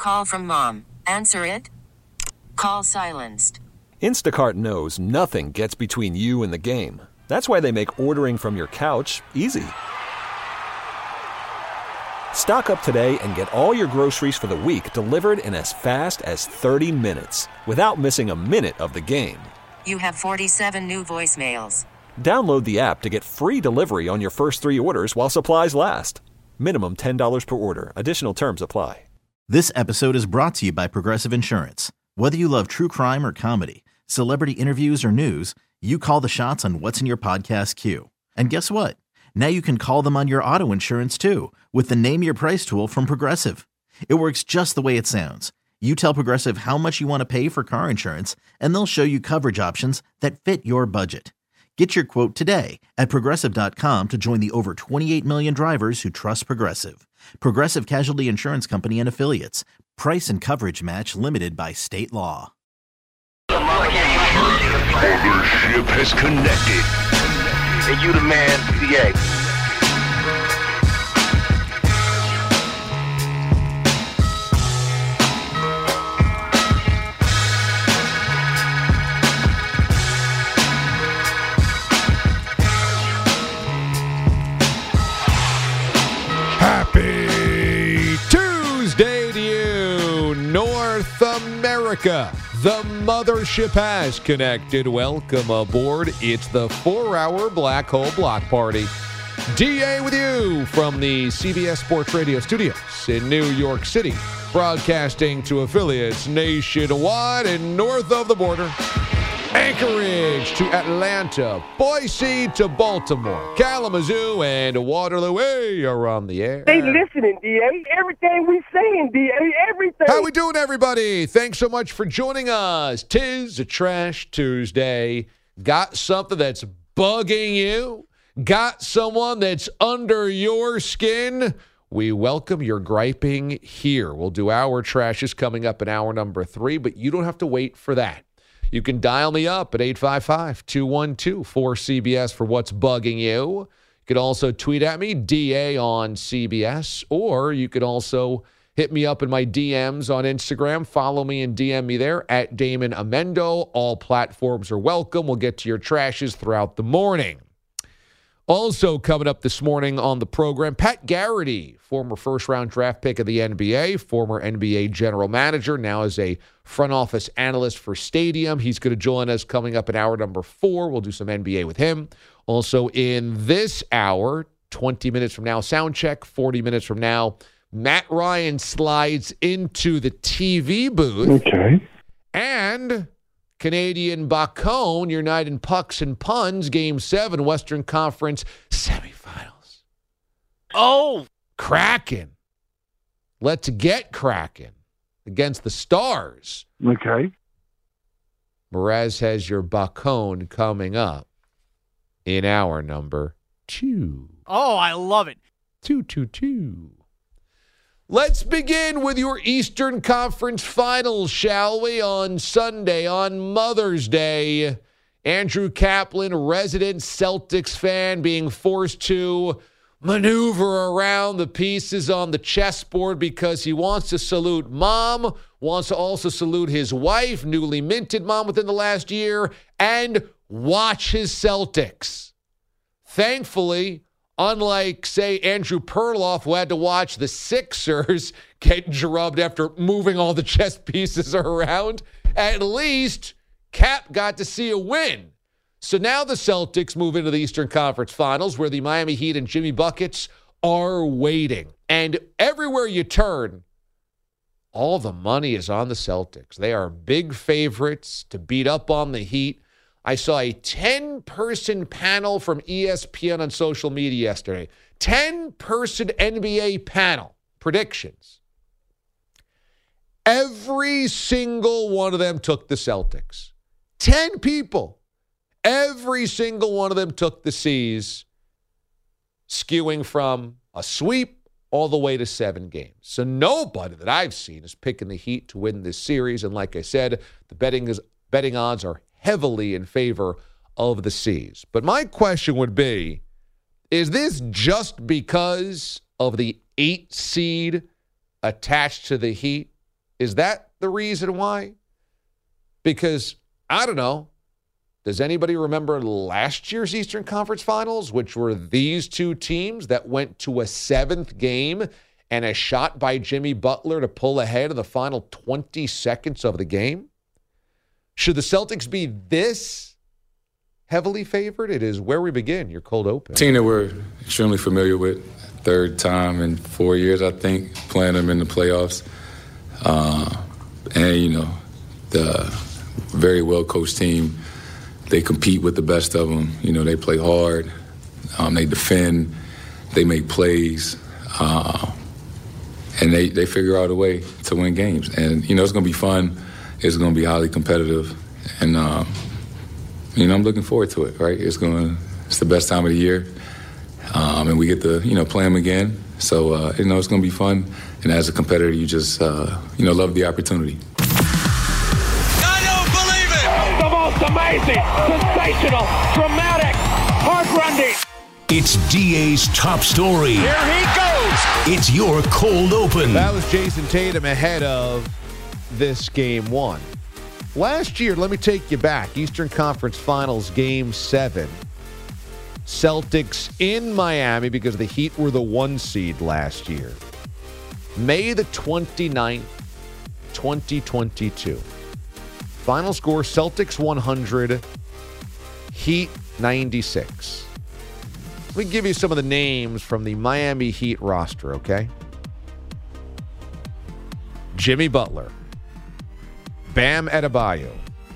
call from mom. Answer it. Call silenced. Instacart knows nothing gets between you and the game. That's why they make ordering from your couch easy. Stock up today and get all your groceries for the week delivered in as fast as 30 minutes without missing a minute of the game. You have 47 new voicemails. Download the app to get free delivery on your first 3 orders while supplies last. Minimum $10 per order. Additional terms apply. This episode is brought to you by Progressive Insurance. Whether you love true crime or comedy, celebrity interviews or news, you call the shots on what's in your podcast queue. And guess what? Now you can call them on your auto insurance too with the Name Your Price tool from Progressive. It works just the way it sounds. You tell Progressive how much you want to pay for car insurance, and they'll show you coverage options that fit your budget. Get your quote today at Progressive.com to join the over 28 million drivers who trust Progressive. Progressive Casualty Insurance Company and Affiliates. Price and coverage match limited by state law. Mothership has connected. And you the man, CA. Happy Tuesday to you, North America. The mothership has connected. Welcome aboard. It's the 4-hour Black Hole Block Party. DA with you from the CBS Sports Radio studios in New York City, broadcasting to affiliates nationwide and north of the border. Anchorage to Atlanta, Boise to Baltimore, Kalamazoo, and Waterloo. Hey, are on the air. They listening, D.A. Everything we saying, D.A. Everything. How we doing, everybody? Thanks so much for joining us. 'Tis a Trash Tuesday. Got something that's bugging you? Got someone that's under your skin? We welcome your griping here. We'll do our trashes coming up in hour number 3, but you don't have to wait for that. You can dial me up at 855-212-4CBS for what's bugging you. You could also tweet at me, DA on CBS, or you could also hit me up in my DMs on Instagram. Follow me and DM me there at Damon Amendo. All platforms are welcome. We'll get to your trashes throughout the morning. Also coming up this morning on the program, Pat Garrity, former first-round draft pick of the NBA, former NBA general manager, now is a front office analyst for Stadium. He's going to join us coming up in hour number 4. We'll do some NBA with him. Also in this hour, 20 minutes from now, sound check. 40 minutes from now, Matt Ryan slides into the TV booth. Okay. And Canadian Bacone, your night in pucks and puns, Game 7, Western Conference semifinals. Oh! Kraken. Let's get Kraken against the Stars. Okay. Mraz has your Bacone coming up in hour number 2. Oh, I love it. 2. Let's begin with your Eastern Conference Finals, shall we? On Sunday, on Mother's Day, Andrew Kaplan, resident Celtics fan, being forced to maneuver around the pieces on the chessboard because he wants to salute mom, wants to also salute his wife, newly minted mom within the last year, and watch his Celtics. Thankfully, unlike, say, Andrew Perloff, who had to watch the Sixers get drubbed after moving all the chess pieces around, at least Cap got to see a win. So now the Celtics move into the Eastern Conference Finals, where the Miami Heat and Jimmy Buckets are waiting. And everywhere you turn, all the money is on the Celtics. They are big favorites to beat up on the Heat. I saw a 10-person panel from ESPN on social media yesterday. 10-person NBA panel. Predictions. Every single one of them took the Celtics. 10 people. Every single one of them took the C's, skewing from a sweep all the way to 7 games. So nobody that I've seen is picking the Heat to win this series. And like I said, the betting odds are heavily in favor of the C's. But my question would be, is this just because of the 8 seed attached to the Heat? Is that the reason why? Because, I don't know, does anybody remember last year's Eastern Conference Finals, which were these two teams that went to a 7th game and a shot by Jimmy Butler to pull ahead in the final 20 seconds of the game? Should the Celtics be this heavily favored? It is where we begin, your cold open. Team that we're extremely familiar with. Third time in 4 years, I think, playing them in the playoffs. The very well-coached team. They compete with the best of them. They play hard. They defend. They make plays. And they figure out a way to win games. And, it's going to be fun. It's going to be highly competitive. And, I'm looking forward to it, right? It's the best time of the year. And we get to, play them again. So, it's going to be fun. And as a competitor, you just, love the opportunity. I don't believe it! The most amazing, sensational, dramatic, heart-rending. It's DA's top story. Here he goes! It's your cold open. That was Jason Tatum ahead of this game 1. Last year, let me take you back. Eastern Conference Finals game 7. Celtics in Miami because the Heat were the 1 seed last year. May the 29th, 2022. Final score, Celtics 100, Heat 96. Let me give you some of the names from the Miami Heat roster, okay? Jimmy Butler, Bam Adebayo,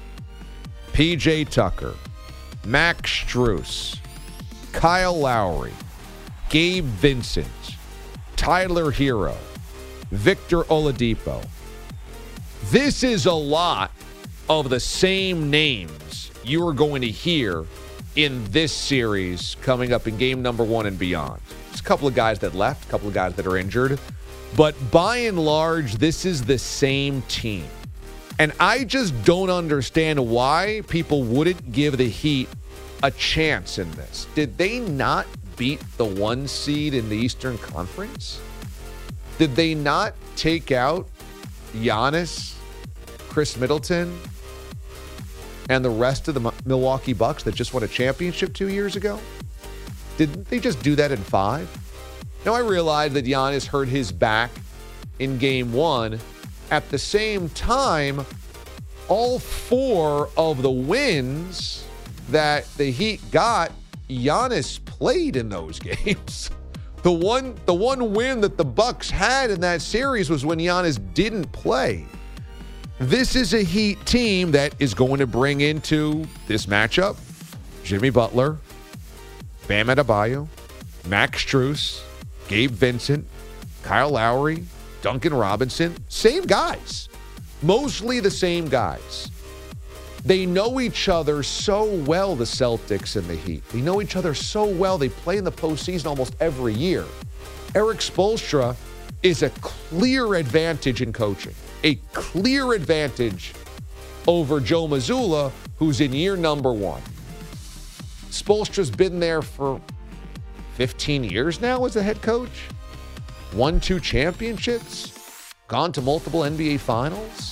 P.J. Tucker, Max Strus, Kyle Lowry, Gabe Vincent, Tyler Hero, Victor Oladipo. This is a lot of the same names you are going to hear in this series coming up in game number 1 and beyond. There's a couple of guys that left, a couple of guys that are injured. But by and large, this is the same team. And I just don't understand why people wouldn't give the Heat a chance in this. Did they not beat the 1 seed in the Eastern Conference? Did they not take out Giannis, Chris Middleton, and the rest of the Milwaukee Bucks that just won a championship 2 years ago? Didn't they just do that in 5? Now, I realize that Giannis hurt his back in game 1. At the same time, all 4 of the wins that the Heat got, Giannis played in those games. The one win that the Bucks had in that series was when Giannis didn't play. This is a Heat team that is going to bring into this matchup Jimmy Butler, Bam Adebayo, Max Strus, Gabe Vincent, Kyle Lowry, Duncan Robinson. Same guys. Mostly the same guys. They know each other so well, the Celtics and the Heat. They know each other so well. They play in the postseason almost every year. Erik Spoelstra is a clear advantage in coaching. A clear advantage over Joe Mazzulla, who's in year number 1. Spoelstra's been there for 15 years now as a head coach. Won 2 championships. Gone to multiple NBA Finals.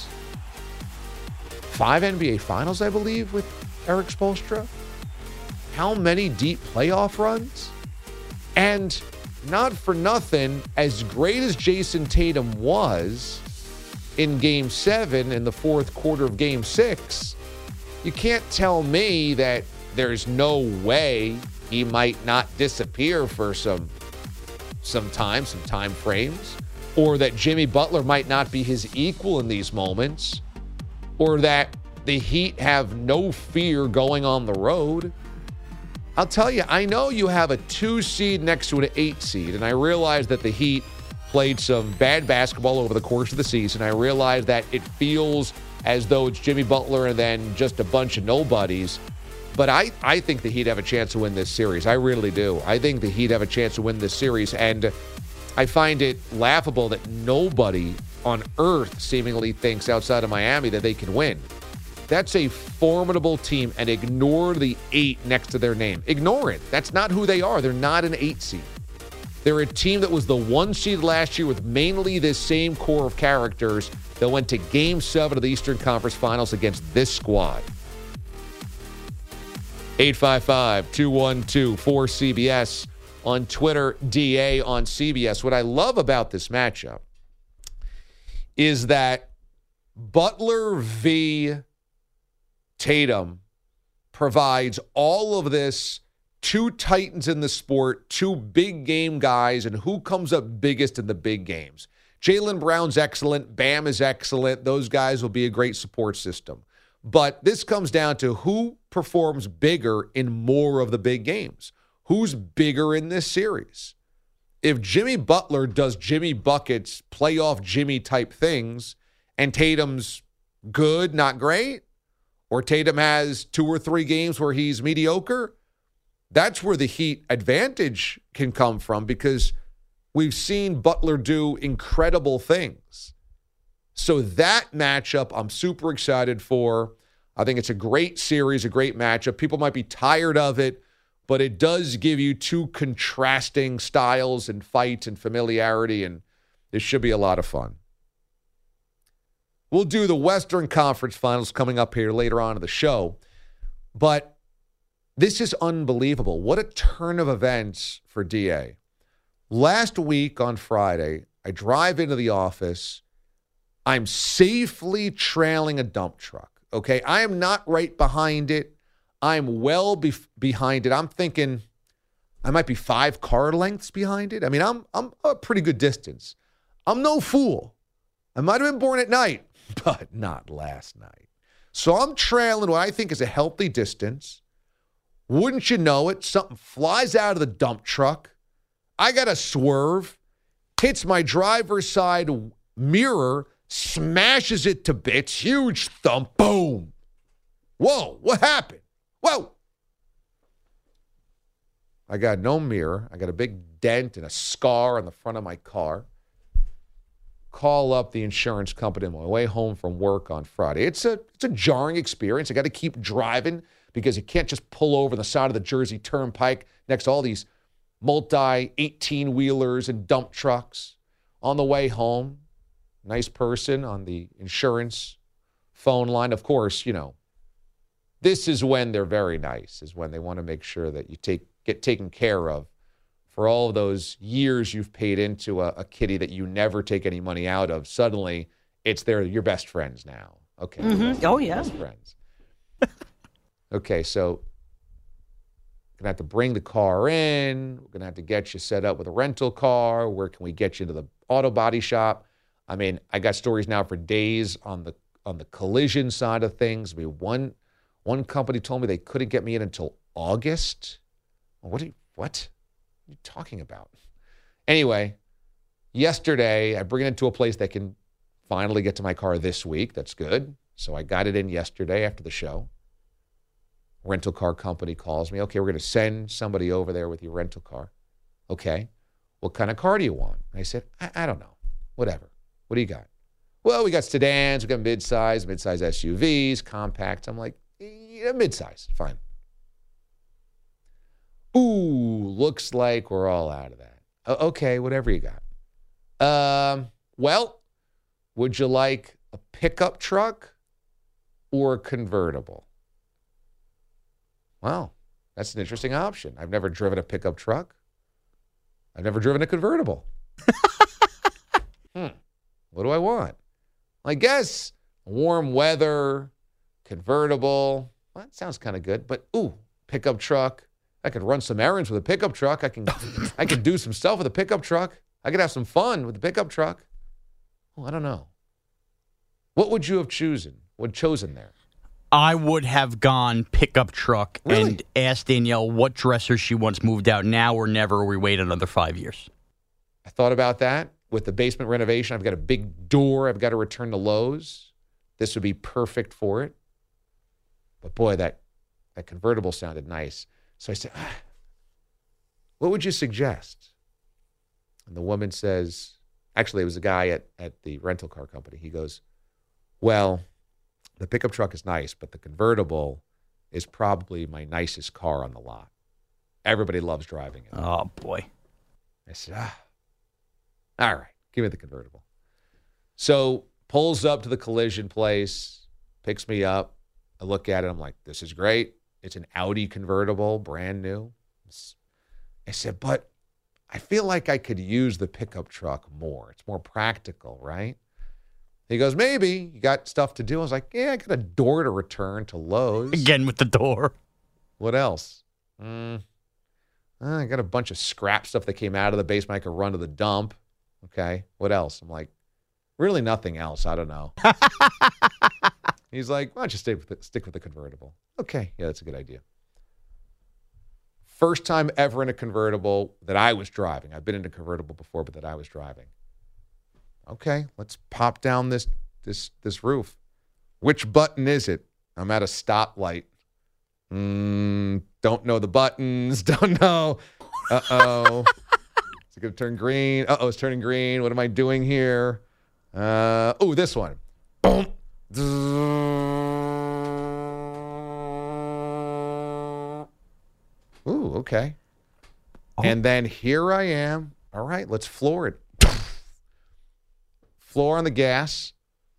5 NBA Finals, I believe, with Erik Spoelstra. How many deep playoff runs? And not for nothing, as great as Jason Tatum was in Game 7 and the fourth quarter of Game 6, you can't tell me that there's no way he might not disappear for some time frames, or that Jimmy Butler might not be his equal in these moments, or that the Heat have no fear going on the road. I'll tell you, I know you have a 2 seed next to an 8 seed, and I realize that the Heat played some bad basketball over the course of the season. I realize that it feels as though it's Jimmy Butler and then just a bunch of nobodies. But I think the Heat have a chance to win this series. I really do. I think the Heat have a chance to win this series, and I find it laughable that nobody on earth seemingly thinks outside of Miami that they can win. That's a formidable team, and ignore the 8 next to their name. Ignore it. That's not who they are. They're not an 8 seed. They're a team that was the 1 seed last year with mainly this same core of characters that went to Game 7 of the Eastern Conference Finals against this squad. 855-212-4CBS on Twitter, DA on CBS. What I love about this matchup is that Butler v. Tatum provides all of this. Two titans in the sport, two big game guys, and who comes up biggest in the big games. Jaylen Brown's excellent. Bam is excellent. Those guys will be a great support system. But this comes down to who performs bigger in more of the big games. Who's bigger in this series? If Jimmy Butler does Jimmy Buckets, playoff Jimmy type things, and Tatum's good, not great, or Tatum has 2 or 3 games where he's mediocre, that's where the Heat advantage can come from because we've seen Butler do incredible things. So that matchup I'm super excited for. I think it's a great series, a great matchup. People might be tired of it, but it does give you two contrasting styles and fight and familiarity, and it should be a lot of fun. We'll do the Western Conference Finals coming up here later on in the show, but this is unbelievable. What a turn of events for DA. Last week on Friday, I drive into the office. I'm safely trailing a dump truck, okay? I am not right behind it. I'm well behind it. I'm thinking I might be 5 car lengths behind it. I mean, I'm a pretty good distance. I'm no fool. I might have been born at night, but not last night. So I'm trailing what I think is a healthy distance. Wouldn't you know it, something flies out of the dump truck. I got to swerve, hits my driver's side mirror, smashes it to bits, huge thump, boom. Whoa, what happened? Whoa. I got no mirror. I got a big dent and a scar on the front of my car. Call up the insurance company on my way home from work on Friday. It's a jarring experience. I got to keep driving because you can't just pull over the side of the Jersey Turnpike next to all these multi-18-wheelers and dump trucks. On the way home, nice person on the insurance phone line. Of course, you know, this is when they're very nice, is when they want to make sure that you get taken care of for all of those years you've paid into a kitty that you never take any money out of. Suddenly, it's your best friends now. Okay. Mm-hmm. Oh, yeah. Best friends. Okay, so we're going to have to bring the car in. We're going to have to get you set up with a rental car. Where can we get you to the auto body shop? I mean, I got stories now for days on the collision side of things. I mean, one company told me they couldn't get me in until August. What are you talking about? Anyway, yesterday I bring it into a place that can finally get to my car this week. That's good. So I got it in yesterday after the show. Rental car company calls me. Okay, we're going to send somebody over there with your rental car. Okay. What kind of car do you want? I said, I don't know. Whatever. What do you got? Well, we got sedans. We got mid-size SUVs, compacts. I'm like, yeah, mid-size. Fine. Ooh, looks like we're all out of that. Okay, whatever you got. Well, would you like a pickup truck or a convertible? Wow, that's an interesting option. I've never driven a pickup truck. I've never driven a convertible. What do I want? I guess warm weather, convertible. Well, that sounds kind of good. But, pickup truck. I could run some errands with a pickup truck. I can do some stuff with a pickup truck. I could have some fun with the pickup truck. Well, I don't know. What would you have chosen there? I would have gone pickup truck Really? and asked Danielle what dresser she wants moved out now or never, or we wait another 5 years. I thought about that. With the basement renovation, I've got a big door I've got to return to Lowe's. This would be perfect for it. But boy, that convertible sounded nice. So I said, what would you suggest? And the woman says, actually, it was a guy at the rental car company. He goes, well, the pickup truck is nice, but the convertible is probably my nicest car on the lot. Everybody loves driving it. Oh, boy. I said, all right, give me the convertible. So pulls up to the collision place, picks me up. I look at it. I'm like, this is great. It's an Audi convertible, brand new. I said, but I feel like I could use the pickup truck more. It's more practical, right? He goes, maybe. You got stuff to do? I was like, yeah, I got a door to return to Lowe's. Again with the door. What else? I got a bunch of scrap stuff that came out of the basement. I could run to the dump. Okay. What else? I'm like, really nothing else. I don't know. He's like, why don't you stick with the convertible? Okay. Yeah, that's a good idea. First time ever in a convertible that I was driving. I've been in a convertible before, but that I was driving. Okay, let's pop down this roof. Which button is it? I'm at a stoplight. Don't know the buttons. Don't know. Uh-oh. Is it going to turn green? Uh-oh, it's turning green. What am I doing here? This one. Boom. Ooh, okay. Oh. And then here I am. All right, let's floor it. Floor on the gas.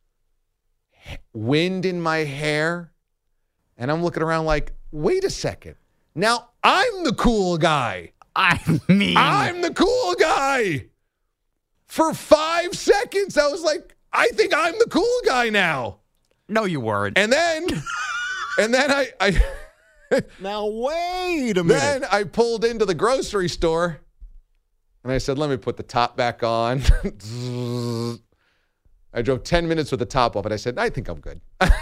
Wind in my hair. And I'm looking around like, wait a second. Now I'm the cool guy. I'm the cool guy. For 5 seconds, I was like, I think I'm the cool guy now. No, you weren't. And then I now, wait a minute. Then I pulled into the grocery store, and I said, let me put the top back on. I drove 10 minutes with the top off, and I said, I think I'm good.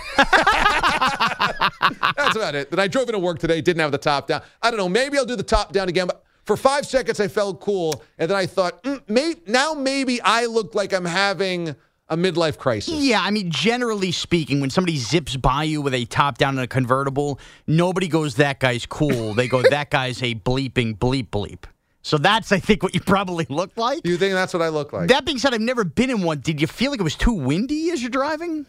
That's about it. Then I drove into work today, didn't have the top down. I don't know, maybe I'll do the top down again, but for 5 seconds I felt cool, and then I thought, maybe I look like I'm having a midlife crisis. Yeah, I mean, generally speaking, when somebody zips by you with a top down in a convertible, nobody goes, that guy's cool. They go, that guy's a bleeping bleep bleep. So that's, I think, what you probably look like. You think that's what I look like? That being said, I've never been in one. Did you feel like it was too windy as you're driving?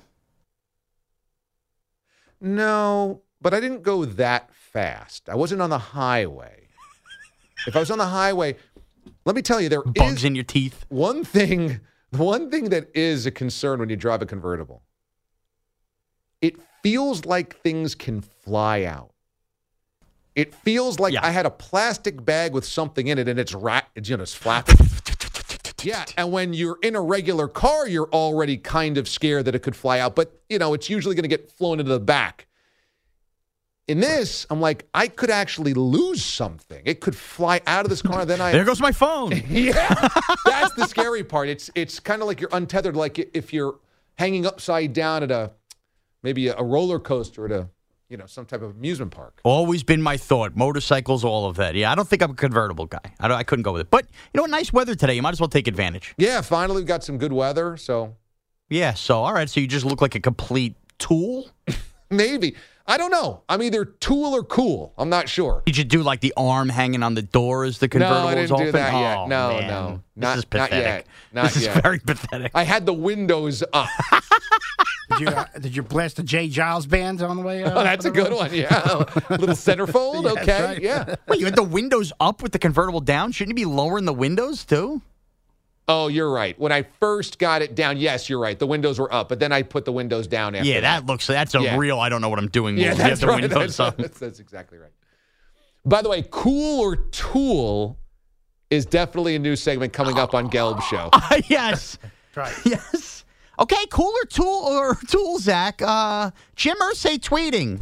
No, but I didn't go that fast. I wasn't on the highway. If I was on the highway, let me tell you, there bugs in your teeth. One thing that is a concern when you drive a convertible. It feels like things can fly out. It feels like I had a plastic bag with something in it, and it's flapping. Yeah, and when you're in a regular car, you're already kind of scared that it could fly out, but, it's usually going to get flown into the back. In this, I'm like, I could actually lose something. It could fly out of this car, then There goes my phone. Yeah, that's the scary part. It's kind of like you're untethered, like if you're hanging upside down at maybe a roller coaster at a some type of amusement park. Always been my thought. Motorcycles, all of that. Yeah, I don't think I'm a convertible guy. I couldn't go with it. But, nice weather today. You might as well take advantage. Yeah, finally we've got some good weather, so. Yeah, all right. So you just look like a complete tool? Maybe. I don't know. I'm either tool or cool. I'm not sure. Did you do like the arm hanging on the door as the convertible? No, I didn't do that yet. No, man. No. This is pathetic. This is very pathetic. I had the windows up. Did you blast the J. Giles band on the way? Oh, that's a good one, yeah. Little centerfold, Yeah, okay, right. yeah. Wait, you had the windows up with the convertible down? Shouldn't you be lowering the windows too? Oh, you're right. When I first got it down, yes, you're right. The windows were up, but then I put the windows down after that's a real I don't know what I'm doing. Yeah, move. that's you have the right. windows up. That's exactly right. By the way, Cool or Tool is definitely a new segment coming up on Gelb Show. Yes. Right. Yes. Okay, Cool or Tool, Zach. Jim Irsay tweeting.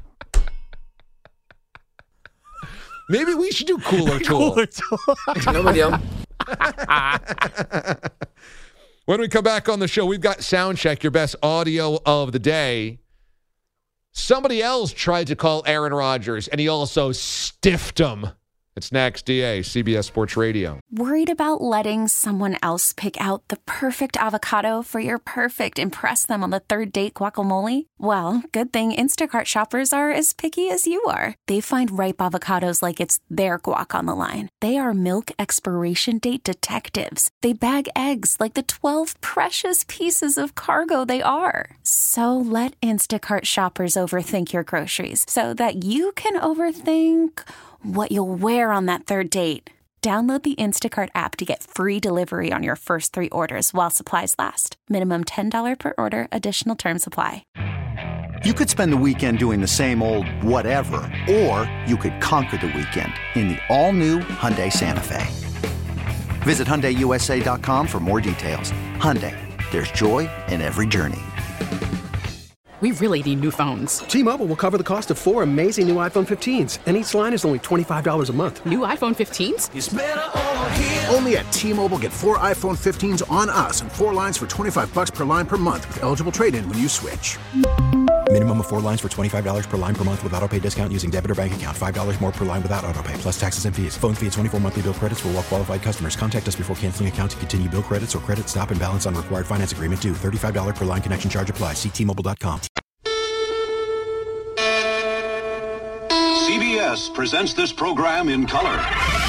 Maybe we should do Cool or Tool. Cool or Tool. Nobody else. When we come back on the show, we've got Soundcheck, your best audio of the day. Somebody else tried to call Aaron Rodgers, and he also stiffed him. It's next, DA, CBS Sports Radio. Worried about letting someone else pick out the perfect avocado for your perfect impress them on the third date guacamole? Well, good thing Instacart shoppers are as picky as you are. They find ripe avocados like it's their guac on the line. They are milk expiration date detectives. They bag eggs like the 12 precious pieces of cargo they are. So let Instacart shoppers overthink your groceries so that you can overthink what you'll wear on that third date. Download the Instacart app to get free delivery on your first 3 orders while supplies last. Minimum $10 per order. Additional terms apply. You could spend the weekend doing the same old whatever, or you could conquer the weekend in the all-new Hyundai Santa Fe. Visit HyundaiUSA.com for more details. Hyundai, there's joy in every journey. We really need new phones. T-Mobile will cover the cost of 4 amazing new iPhone 15s, and each line is only $25 a month. New iPhone 15s? It's better over here. Only at T-Mobile, get 4 iPhone 15s on us and 4 lines for $25 per line per month with eligible trade-in when you switch. Minimum of 4 lines for $25 per line per month with autopay discount using debit or bank account. $5 more per line without autopay, plus taxes and fees. Phone fee at 24 monthly bill credits for well-qualified customers. Contact us before canceling account to continue bill credits or credit stop and balance on required finance agreement due. $35 per line connection charge applies. See T-Mobile.com. CBS presents this program in color.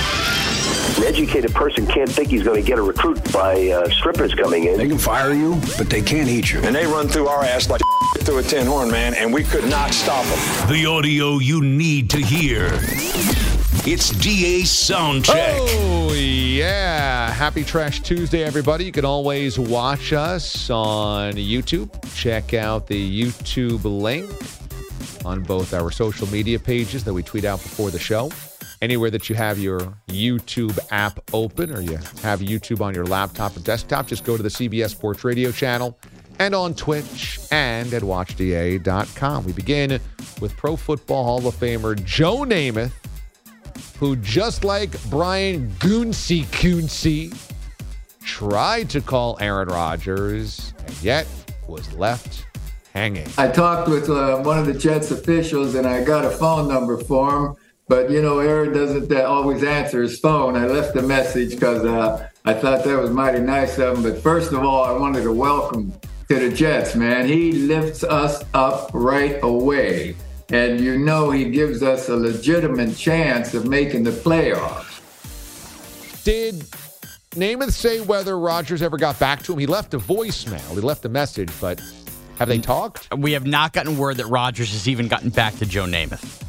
An educated person can't think he's going to get a recruit by strippers coming in. They can fire you, but they can't eat you. And they run through our ass like through a tin horn, man, and we could not stop them. The audio you need to hear. It's DA Soundcheck. Oh, yeah. Happy Trash Tuesday, everybody. You can always watch us on YouTube. Check out the YouTube link on both our social media pages that we tweet out before the show. Anywhere that you have your YouTube app open or you have YouTube on your laptop or desktop, just go to the CBS Sports Radio channel and on Twitch and at WatchDA.com. We begin with Pro Football Hall of Famer Joe Namath, who just like Brian Coonsey tried to call Aaron Rodgers and yet was left hanging. I talked with one of the Jets officials and I got a phone number for him. But, you know, Aaron doesn't always answer his phone. I left a message because I thought that was mighty nice of him. But first of all, I wanted to welcome to the Jets, man. He lifts us up right away. And, you know, he gives us a legitimate chance of making the playoffs. Did Namath say whether Rodgers ever got back to him? He left a voicemail. He left a message, but have they talked? We have not gotten word that Rodgers has even gotten back to Joe Namath.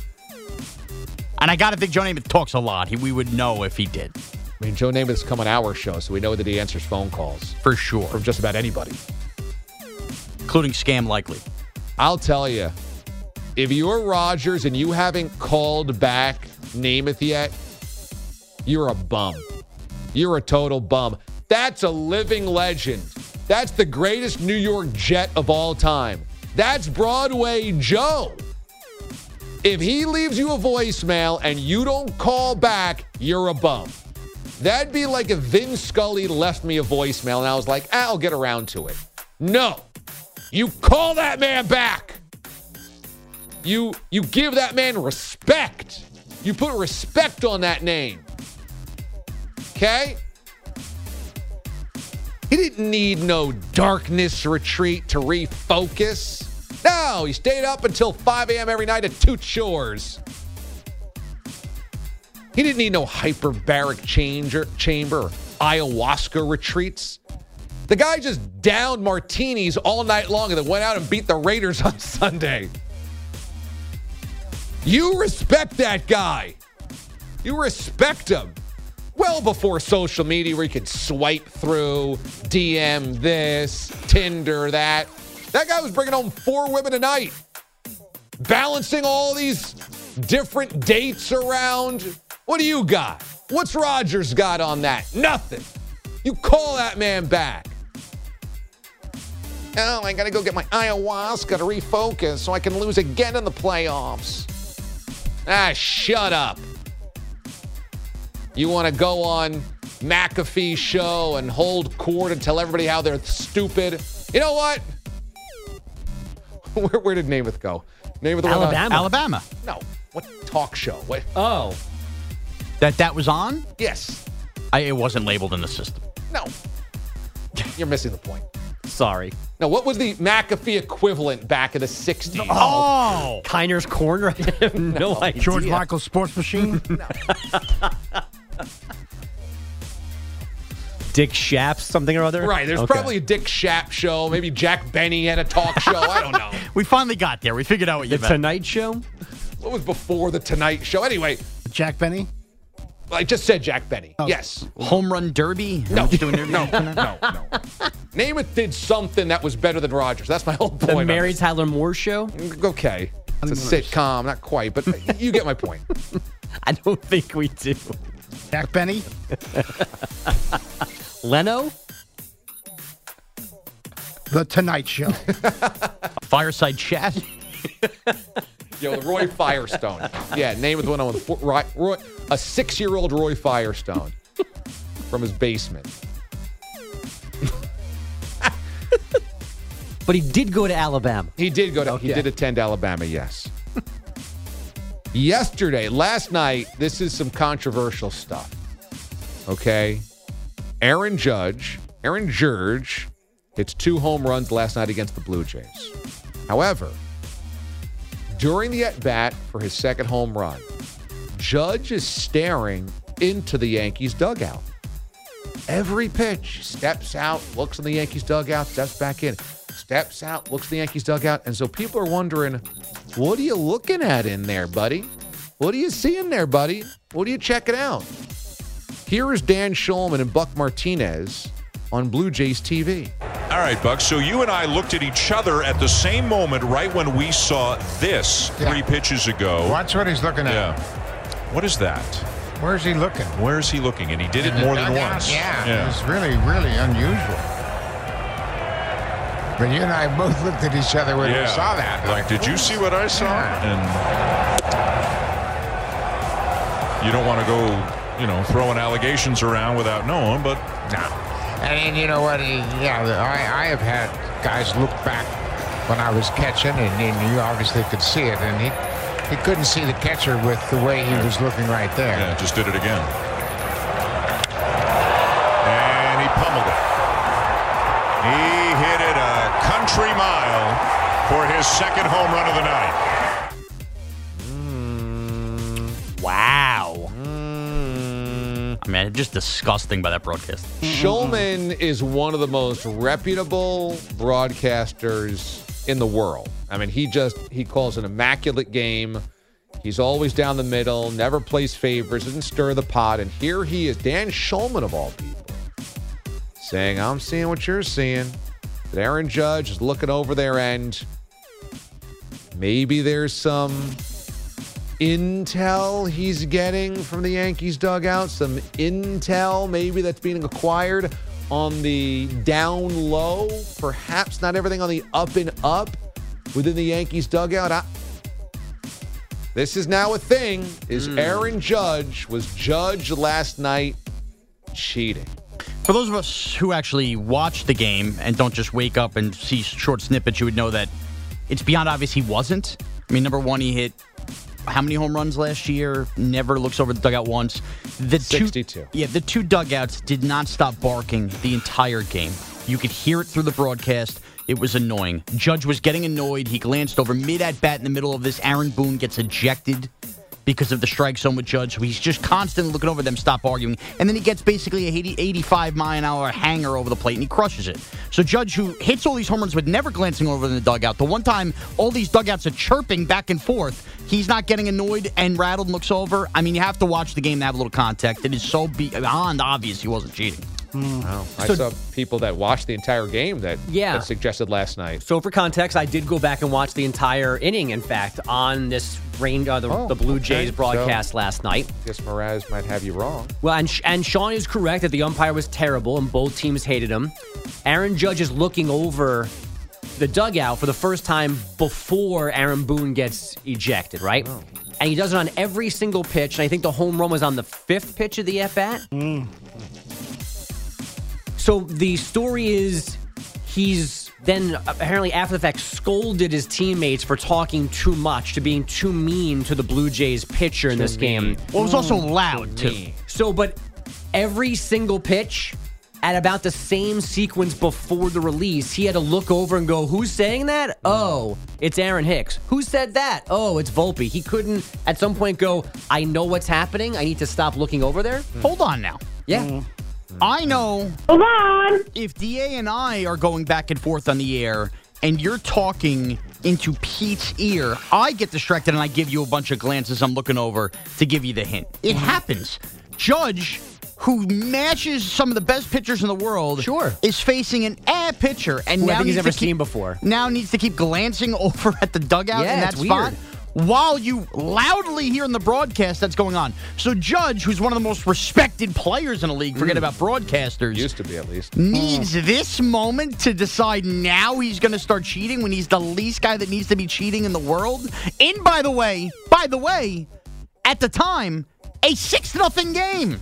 And I got to think Joe Namath talks a lot. We would know if he did. I mean, Joe Namath's come on our show, so we know that he answers phone calls. For sure. From just about anybody. Including Scam Likely. I'll tell you, if you're Rodgers and you haven't called back Namath yet, you're a bum. You're a total bum. That's a living legend. That's the greatest New York Jet of all time. That's Broadway Joe. If he leaves you a voicemail and you don't call back, you're a bum. That'd be like if Vin Scully left me a voicemail and I was like, I'll get around to it. No. You call that man back. You give that man respect. You put respect on that name. Okay? He didn't need no darkness retreat to refocus. No, he stayed up until 5 a.m. every night at Toots Shores. He didn't need no hyperbaric chamber or ayahuasca retreats. The guy just downed martinis all night long and then went out and beat the Raiders on Sunday. You respect that guy. You respect him. Well before social media where you could swipe through, DM this, Tinder that. That guy was bringing home 4 women a night. Balancing all these different dates around. What do you got? What's Rodgers got on that? Nothing. You call that man back. Oh, I got to go get my ayahuasca to refocus so I can lose again in the playoffs. Ah, shut up. You want to go on McAfee's show and hold court and tell everybody how they're stupid? You know what? Where did Namath go? Name of the Alabama. No. What talk show? What? Oh. That was on? Yes. It wasn't labeled in the system. No. You're missing the point. Sorry. No, what was the McAfee equivalent back in the 60s? Oh! Kiner's Corner? I have no idea. George Michael's Sports Machine? No. Dick Shapp's something or other? Right, there's probably a Dick Shapp show. Maybe Jack Benny had a talk show. I don't know. We finally got there. We figured out what you meant. The Tonight Show? What was before the Tonight Show? Anyway. Jack Benny? I just said Jack Benny. Oh. Yes. Home run derby? No. No. Namath did something that was better than Rodgers. That's my whole point. The Mary Tyler Moore Show? Okay. It's a sitcom. Not quite, but you get my point. I don't think we do. Jack Benny? Leno? The Tonight Show. Fireside chat? Roy Firestone. Yeah, Namath went on with a 6-year-old Roy Firestone from his basement. But he did go to Alabama. He did go to. Okay. He did attend Alabama. Yes. Last night. This is some controversial stuff. Okay, Aaron Judge hits 2 home runs last night against the Blue Jays. However, during the at-bat for his second home run, Judge is staring into the Yankees dugout. Every pitch, steps out, looks in the Yankees dugout, steps back in, steps out, looks in the Yankees dugout. And so people are wondering, what are you looking at in there, buddy? What are you seeing there, buddy? What are you checking out? Here is Dan Shulman and Buck Martinez on Blue Jays TV. All right, Buck. So you and I looked at each other at the same moment right when we saw this 3 pitches ago. Watch what he's looking at. Yeah. What is that? Where's he looking? Where is he looking? And he did it more than once. Yeah, it's really, really unusual. But you and I both looked at each other when we saw that. Like, did you see what I saw? And you don't want to go, throwing allegations around without knowing, but no. And you know what? I have had guys look back when I was catching, and you obviously could see it, and he couldn't see the catcher with the way he was looking right there. Yeah, just did it again. And he pummeled it. He hit it a country mile for his second home run of the night. Wow. I mean, just disgusting by that broadcast. Shulman is one of the most reputable broadcasters in the world. I mean, he calls an immaculate game. He's always down the middle, never plays favorites, doesn't stir the pot. And here he is, Dan Shulman of all people, saying, I'm seeing what you're seeing. That Aaron Judge is looking over their end. Maybe there's some intel he's getting from the Yankees dugout. Some intel maybe that's being acquired on the down low. Perhaps not everything on the up and up within the Yankees dugout. This is now a thing. Is Aaron Judge, was Judge last night cheating? For those of us who actually watch the game and don't just wake up and see short snippets, you would know that it's beyond obvious he wasn't. I mean, number one, he hit how many home runs last year? Never looks over the dugout once. 62. The 2 dugouts did not stop barking the entire game. You could hear it through the broadcast. It was annoying. Judge was getting annoyed. He glanced over mid-at-bat in the middle of this. Aaron Boone gets ejected because of the strike zone with Judge. So he's just constantly looking over them, stop arguing. And then he gets basically a 85-mile-an-hour hanger over the plate, and he crushes it. So Judge, who hits all these home runs but never glancing over in the dugout, the one time all these dugouts are chirping back and forth, he's not getting annoyed and rattled and looks over. I mean, you have to watch the game to have a little context. It is so beyond obvious he wasn't cheating. Wow. I saw people that watched the entire game that suggested last night. So for context, I did go back and watch the entire inning, in fact, on this the Blue Jays broadcast last night. I guess Mraz might have you wrong. Well, and Sean is correct that the umpire was terrible and both teams hated him. Aaron Judge is looking over the dugout for the first time before Aaron Boone gets ejected, right? Oh. And he does it on every single pitch, and I think the home run was on the 5th pitch of the at-bat. So the story is he's then apparently after the fact scolded his teammates for talking too much, to being too mean to the Blue Jays pitcher in this game. Well, it was also loud, too. So, but every single pitch at about the same sequence before the release, he had to look over and go, who's saying that? Oh, it's Aaron Hicks. Who said that? Oh, it's Volpe. He couldn't at some point go, I know what's happening. I need to stop looking over there. Hold on now. Yeah. I know. Hold on. If DA and I are going back and forth on the air and you're talking into Pete's ear, I get distracted and I give you a bunch of glances. I'm looking over to give you the hint. It happens. Judge, who matches some of the best pitchers in the world, is facing an pitcher, and Who now I think he's needs never to keep- seen before. Now needs to keep glancing over at the dugout Yeah, in that it's spot. weird. While you loudly hear in the broadcast that's going on. So Judge, who's one of the most respected players in the league, forget about broadcasters. Used to be, at least. Needs this moment to decide now he's going to start cheating when he's the least guy that needs to be cheating in the world. And by the way, at the time, a 6-0 game.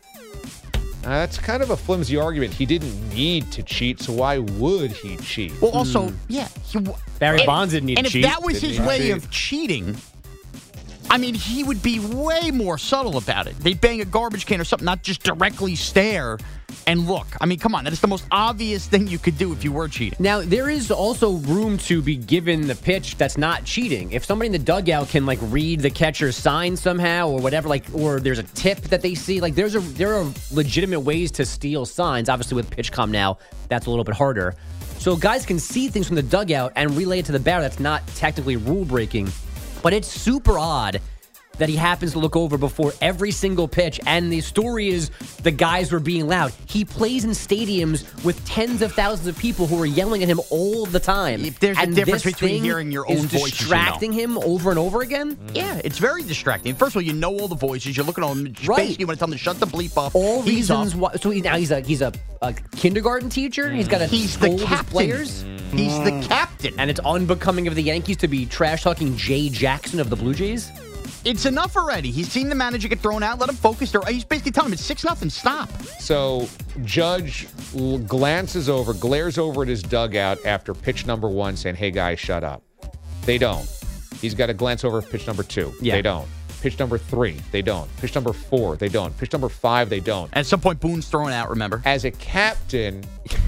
That's kind of a flimsy argument. He didn't need to cheat, so why would he cheat? Well, also, yeah. Barry Bonds didn't need to and cheat. if that was Didn't his need to way cheat. of cheating, I mean, he would be way more subtle about it. They'd bang a garbage can or something, not just directly stare and look. I mean, come on. That is the most obvious thing you could do if you were cheating. Now, there is also room to be given the pitch that's not cheating. If somebody in the dugout can, like, read the catcher's sign somehow or whatever, like, or there's a tip that they see, like, there are legitimate ways to steal signs. Obviously, with PitchCom now, that's a little bit harder. So guys can see things from the dugout and relay it to the batter. That's not technically rule-breaking. But it's super odd that he happens to look over before every single pitch. And the story is the guys were being loud. He plays in stadiums with tens of thousands of people who are yelling at him all the time. If there's a and difference this between thing hearing your is own voice, distracting him over and over again. Yeah, it's very distracting. First of all, you know all the voices. You're looking at them. Right. Basically, you want to tell them to shut the bleep up. All He's reasons up. why. So he's a kindergarten teacher. He's got to He's the scold his captain. players. He's the captain. And it's unbecoming of the Yankees to be trash-talking Jay Jackson of the Blue Jays. It's enough already. He's seen the manager get thrown out. Let him focus. He's basically telling him it's 6-0. Stop. So Judge glares over at his dugout after pitch number 1 saying, hey, guys, shut up. They don't. He's got to glance over at pitch number 2. Yeah. They don't. Pitch number 3, they don't. Pitch number 4, they don't. Pitch number 5, they don't. At some point, Boone's thrown out, remember? As a captain,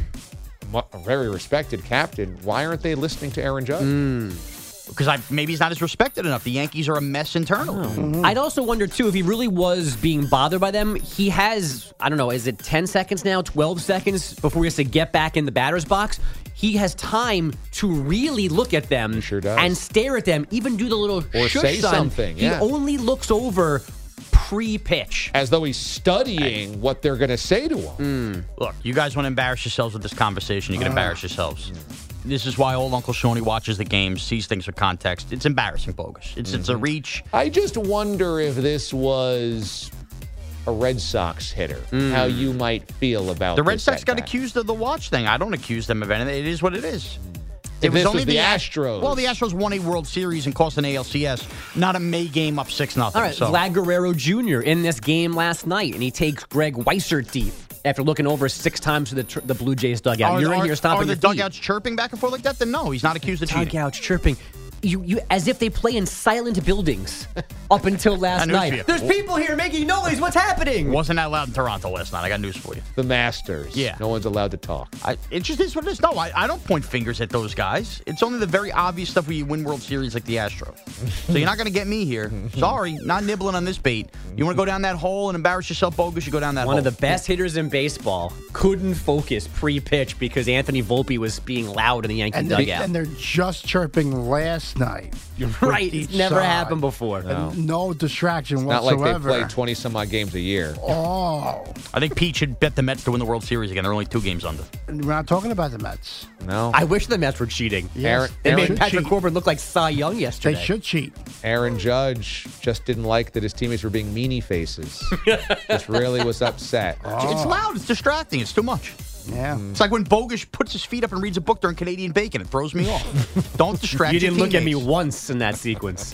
a very respected captain, why aren't they listening to Aaron Judge? Because maybe he's not as respected enough. The Yankees are a mess internally. I'd also wonder, too, if he really was being bothered by them. He has, I don't know, is it 10 seconds now, 12 seconds before he has to get back in the batter's box? He has time to really look at them and stare at them, even do the little Or shush say sign. something, yeah. He only looks over pre-pitch. As though he's studying what they're going to say to him. Look, you guys want to embarrass yourselves with this conversation, you can embarrass yourselves. This is why old Uncle Shawnee watches the games, sees things with context. It's embarrassing, bogus. It's a reach. I just wonder if this was a Red Sox hitter, how you might feel about The Red this Sox got setback. accused of the watch thing. I don't accuse them of anything. It is what it is. If this was the Ast- Astros. Well, the Astros won a World Series and cost an ALCS, not a May game up 6-0. All right, so. Vlad Guerrero Jr. in this game last night, and he takes Greg Weissert deep after looking over 6 times to the Blue Jays dugout. You're in here stomping Are the your feet. dugouts chirping back and forth like that? Then no, he's not accused of cheating. Dugouts chirping. You as if they play in silent buildings up until last news for night. you. There's people here making noise. What's happening? Wasn't that loud in Toronto last night. I got news for you. The Masters. Yeah. No one's allowed to talk. It just is what it is. No, I don't point fingers at those guys. It's only the very obvious stuff where you win World Series like the Astros. So you're not going to get me here. Sorry, not nibbling on this bait. You want to go down that hole and embarrass yourself, bogus, you go down that hole. One of the best hitters in baseball couldn't focus pre-pitch because Anthony Volpe was being loud in the Yankee dugout. And they're just chirping last night. Right, it's never happened before. No distraction Not whatsoever. like they play 20-some-odd games a year. Oh. I think Pete should bet the Mets to win the World Series again. They're only 2 games under. We're not talking about the Mets. No. I wish the Mets were cheating. Yes, They made should Patrick cheat. Corbin look like Cy Young They yesterday. should cheat. Aaron Judge just didn't like that his teammates were being meanie faces. Just really was upset. It's loud. It's distracting. It's too much. Yeah. It's like when Bogus puts his feet up and reads a book during Canadian Bacon. It throws me off. Don't distract You your didn't look at me teammates. once in that sequence.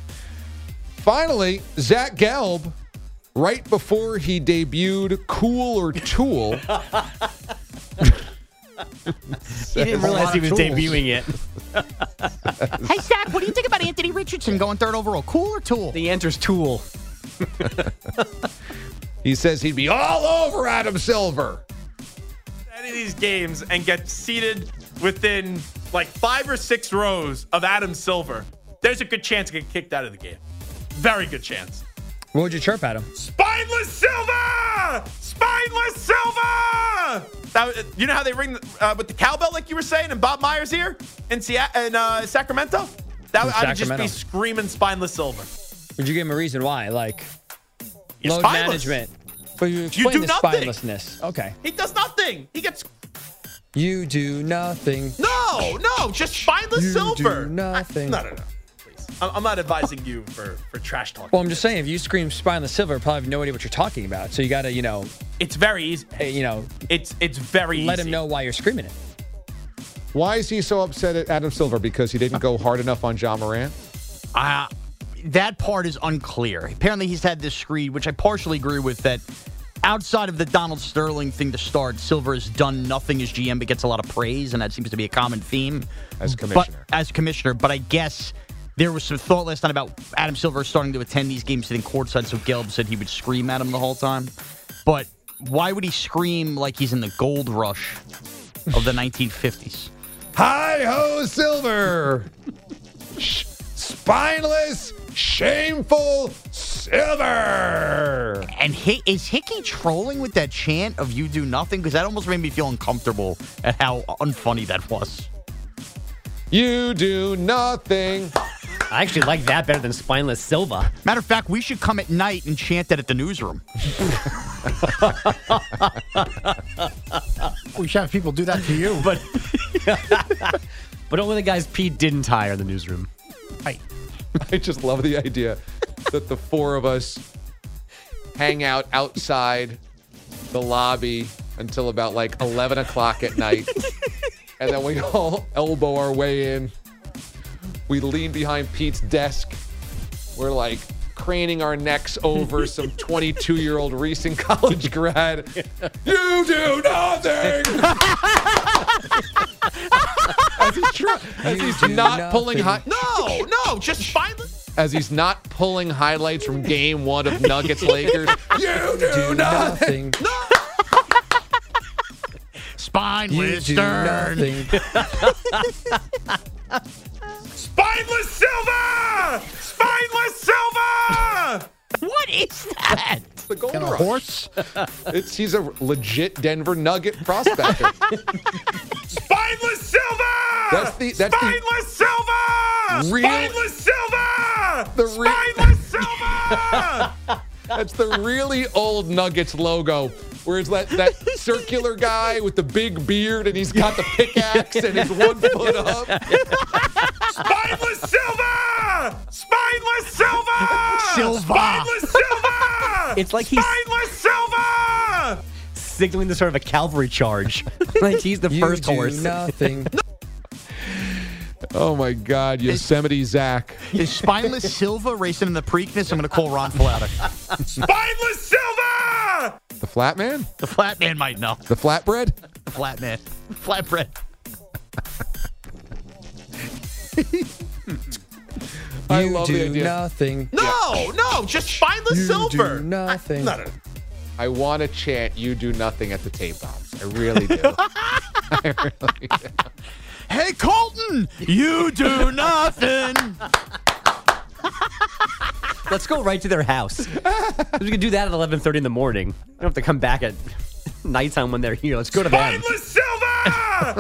Finally, Zach Gelb, right before he debuted Cool or Tool. He didn't realize he was debuting it. Hey, Zach, what do you think about Anthony Richardson going 3rd overall? Cool or Tool? The answer's Tool. He says he'd be all over Adam Silver. Any of these games and get seated within like 5 or 6 rows of Adam Silver, there's a good chance to get kicked out of the game. Very good chance. What would you chirp at him? Spineless Silver! Spineless Silver! You know how they ring with the cowbell, like you were saying, in Bob Meyer's ear in Sacramento? I would just be screaming Spineless Silver. Would you give him a reason why? Like, He's load spineless. management. But you explain the spinelessness. Okay. He does nothing. He gets... You do nothing. No, just spineless Silver. Do nothing. No. Please. I'm not advising you for trash talk. Well, I'm just saying, if you scream spineless Silver, I probably have no idea what you're talking about. So you got to, It's very easy. It's very easy. Let him know why you're screaming it. Why is he so upset at Adam Silver? Because he didn't go hard enough on Ja Morant? That part is unclear. Apparently he's had this screed, which I partially agree with, that outside of the Donald Sterling thing to start, Silver has done nothing as GM but gets a lot of praise, and that seems to be a common theme. As commissioner. But I guess there was some thought last night about Adam Silver starting to attend these games sitting courtside, so Gelb said he would scream at him the whole time. But why would he scream like he's in the gold rush of the 1950s? Hi-ho, Silver! Spineless, shameful Silver! And is Hickey trolling with that chant of you do nothing? Because that almost made me feel uncomfortable at how unfunny that was. You do nothing. I actually like that better than spineless Silva. Matter of fact, we should come at night and chant that at the newsroom. We should have people do that to you. But only the guys Pete didn't hire in the newsroom. I just love the idea that the four of us hang out outside the lobby until about 11 o'clock at night. And then we all elbow our way in. We lean behind Pete's desk. We're craning our necks over some 22-year-old recent college grad. You do nothing! As he's not pulling No, just spineless. As he's not pulling highlights from game 1 of Nuggets Lakers. You do nothing. No. Spineless Stern. Spineless Silver! Spineless Silver! What is that? The Gold And a Rush. horse? He's a legit Denver Nugget prospector. Spineless Silver! Spineless Silver! Real- Spineless Silver! The re- Spineless Silver! That's the really old Nuggets logo, where it's that circular guy with the big beard and he's got the pickaxe and his 1 foot up. Spineless Silver! Spineless Silver! Spineless Silver! It's like he's Spineless Silver! signaling the start of a cavalry charge. Like he's the first horse. Nothing. Oh my God, Yosemite Zach. Is Spineless Silva racing in the Preakness? I'm going to call Ron Flatter. Spineless Silver! The Flat Man? The Flat Man might know. The Flatbread? The Flat Man. Flatbread. I love the idea. Nothing. No, just spineless Silver. You do nothing. No. I want to chant "You do nothing" at the tape bombs. I really do. I really do. Hey, Colton, you do nothing. Let's go right to their house. We can do that at 11:30 in the morning. We don't have to come back at nighttime when they're here. Let's go to them. Spineless Silver!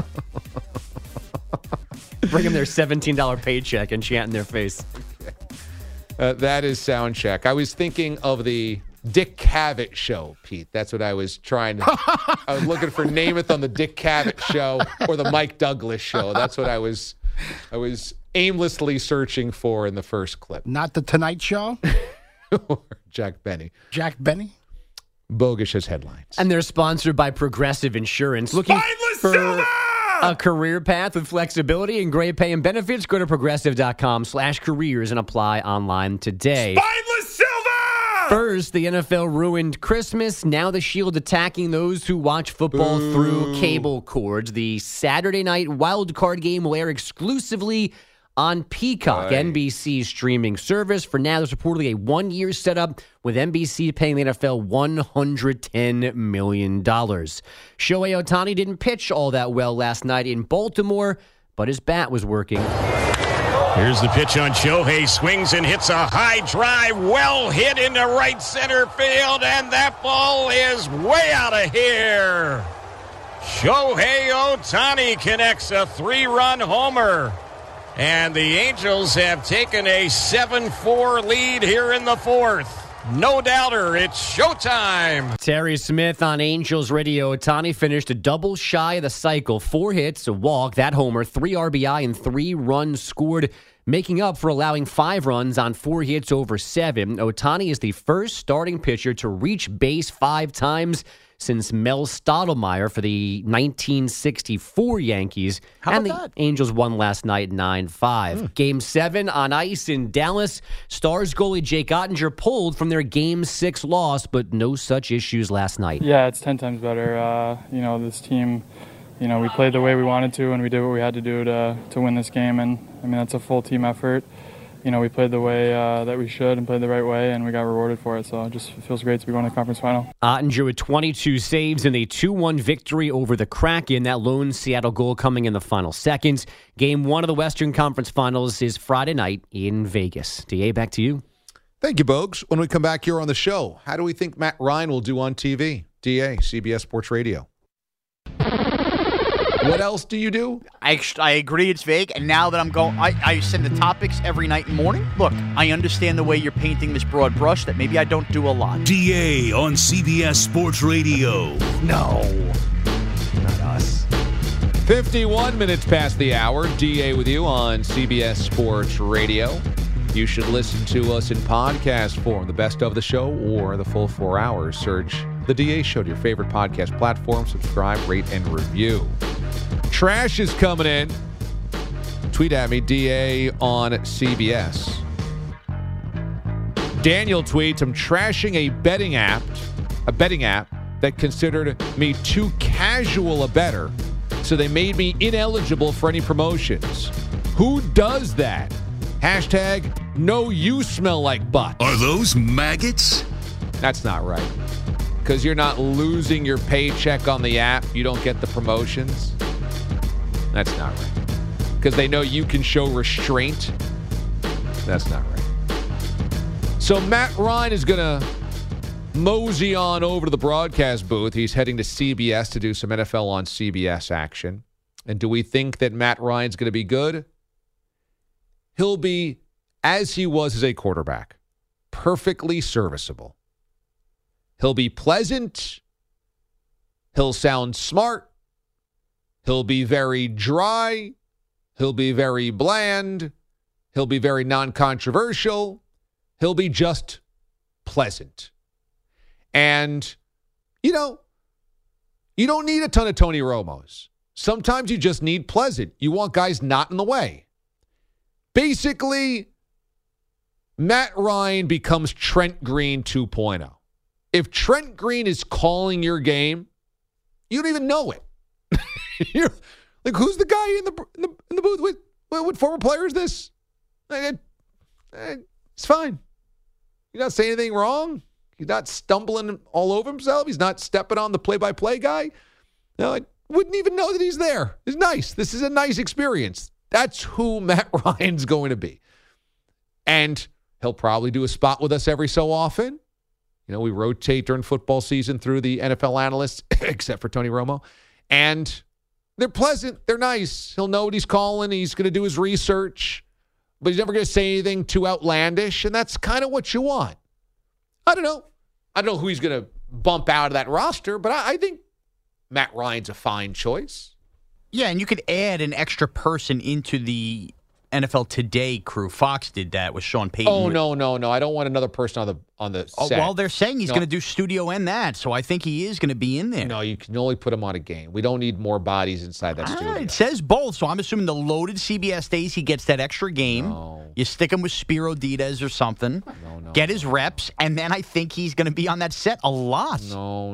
Bring them their $17 paycheck and chant in their face. That is sound check. I was thinking of the Dick Cavett show, Pete. That's what I was trying to. I was looking for Namath on the Dick Cavett show or the Mike Douglas show. That's what I was aimlessly searching for in the first clip. Not the Tonight Show? Or Jack Benny. Jack Benny? Bogus as headlines. And they're sponsored by Progressive Insurance. Looking Spineless for Silver! a career path with flexibility and great pay and benefits? Go to progressive.com/careers and apply online today. Spineless Silver! First, the NFL ruined Christmas. Now the Shield attacking those who watch football through cable cords. The Saturday night wild card game will air exclusively on Peacock, NBC's streaming service. For now, there's reportedly a one-year setup with NBC paying the NFL $110 million. Shohei Ohtani didn't pitch all that well last night in Baltimore, but his bat was working. Here's the pitch on Shohei. Swings and hits a high drive. Well hit into right center field, and that ball is way out of here. Shohei Ohtani connects a 3-run homer. And the Angels have taken a 7-4 lead here in the fourth. No doubter, it's showtime. Terry Smith on Angels Radio. Ohtani finished a double shy of the cycle. 4 hits, a walk, that homer, 3 RBI, and 3 runs scored, making up for allowing 5 runs on 4 hits over 7. Ohtani is the first starting pitcher to reach base 5 times since Mel Stottlemyre for the 1964 Yankees. How and about the that? Angels won last night 9-5. Game 7 on ice in Dallas. Stars goalie Jake Ottinger pulled from their Game 6 loss, but no such issues last night. Yeah, it's 10 times better. This team, we played the way we wanted to, and we did what we had to do to win this game. And, that's a full team effort. We played the way that we should and played the right way, and we got rewarded for it. So it just feels great to be going to the conference final. Ottinger with 22 saves in a 2-1 victory over the Kraken. That lone Seattle goal coming in the final seconds. Game 1 of the Western Conference Finals is Friday night in Vegas. DA, back to you. Thank you, Bogues. When we come back here on the show, how do we think Matt Ryan will do on TV? DA, CBS Sports Radio. What else do you do? I agree it's vague, and now that I'm going, I send the topics every night and morning. Look, I understand the way you're painting this broad brush that maybe I don't do a lot. DA on CBS Sports Radio. No, not us. 51 minutes past the hour. DA with you on CBS Sports Radio. You should listen to us in podcast form, the best of the show or the full 4 hours. Search The DA Show to your favorite podcast platform. Subscribe, rate, and review. Trash is coming in. Tweet at me, DA on CBS. Daniel tweets, I'm trashing a betting app that considered me too casual a bettor, so they made me ineligible for any promotions. Who does that? Hashtag no you smell like butt. Are those maggots? That's not right. Because you're not losing your paycheck on the app, you don't get the promotions. That's not right. Because they know you can show restraint. That's not right. So Matt Ryan is going to mosey on over to the broadcast booth. He's heading to CBS to do some NFL on CBS action. And do we think that Matt Ryan's going to be good? He'll be, as he was as a quarterback, perfectly serviceable. He'll be pleasant. He'll sound smart. He'll be very dry. He'll be very bland. He'll be very non-controversial. He'll be just pleasant. And, you don't need a ton of Tony Romos. Sometimes you just need pleasant. You want guys not in the way. Basically, Matt Ryan becomes Trent Green 2.0. If Trent Green is calling your game, you don't even know it. You're like, who's the guy in the booth with what former player is this? It's fine. He's not saying anything wrong. He's not stumbling all over himself. He's not stepping on the play-by-play guy. No, I wouldn't even know that he's there. It's nice. This is a nice experience. That's who Matt Ryan's going to be. And he'll probably do a spot with us every so often. We rotate during football season through the NFL analysts, except for Tony Romo. And they're pleasant. They're nice. He'll know what he's calling. He's going to do his research. But he's never going to say anything too outlandish. And that's kind of what you want. I don't know who he's going to bump out of that roster, but I think Matt Ryan's a fine choice. Yeah, and you could add an extra person into the NFL Today crew. Fox did that with Sean Payton. Oh, no. I don't want another person on the set. Well, they're saying he's going to do studio and that, so I think he is going to be in there. No, you can only put him on a game. We don't need more bodies inside that studio. It says both, so I'm assuming the loaded CBS days, he gets that extra game. No. You stick him with Spiro Diaz or something. No. Get his reps, and then I think he's going to be on that set a lot. No.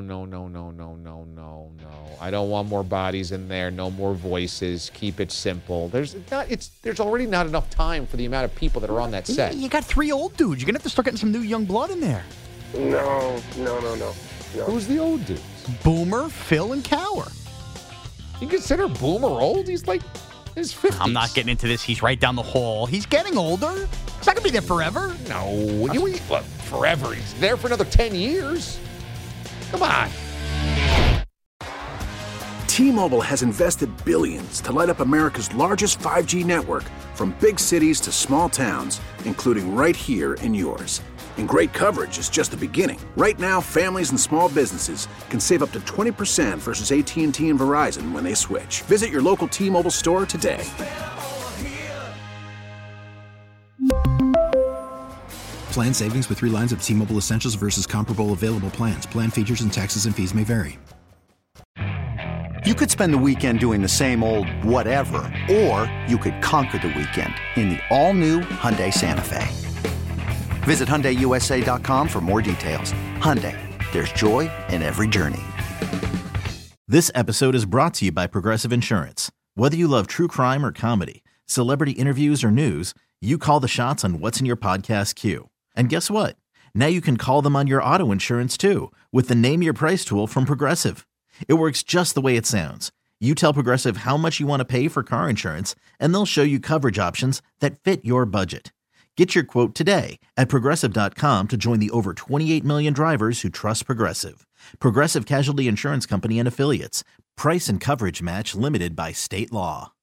I don't want more bodies in there. No more voices. Keep it simple. There's already not enough time for the amount of people that are on that set. You got 3 old dudes. You're going to have to start getting some new young blood in there. No. Who's the old dudes? Boomer, Phil, and Cower. You consider Boomer old? He's like in his 50s. I'm not getting into this. He's right down the hall. He's getting older. He's not going to be there forever. No. Forever. He's there for another 10 years. Come on. T-Mobile has invested billions to light up America's largest 5G network, from big cities to small towns, including right here in yours. And great coverage is just the beginning. Right now, families and small businesses can save up to 20% versus AT&T and Verizon when they switch. Visit your local T-Mobile store today. Plan savings with 3 lines of T-Mobile Essentials versus comparable available plans. Plan features and taxes and fees may vary. You could spend the weekend doing the same old whatever, or you could conquer the weekend in the all-new Hyundai Santa Fe. Visit HyundaiUSA.com for more details. Hyundai, there's joy in every journey. This episode is brought to you by Progressive Insurance. Whether you love true crime or comedy, celebrity interviews or news, you call the shots on what's in your podcast queue. And guess what? Now you can call them on your auto insurance too with the Name Your Price tool from Progressive. It works just the way it sounds. You tell Progressive how much you want to pay for car insurance, and they'll show you coverage options that fit your budget. Get your quote today at Progressive.com to join the over 28 million drivers who trust Progressive. Progressive Casualty Insurance Company and Affiliates. Price and coverage match limited by state law.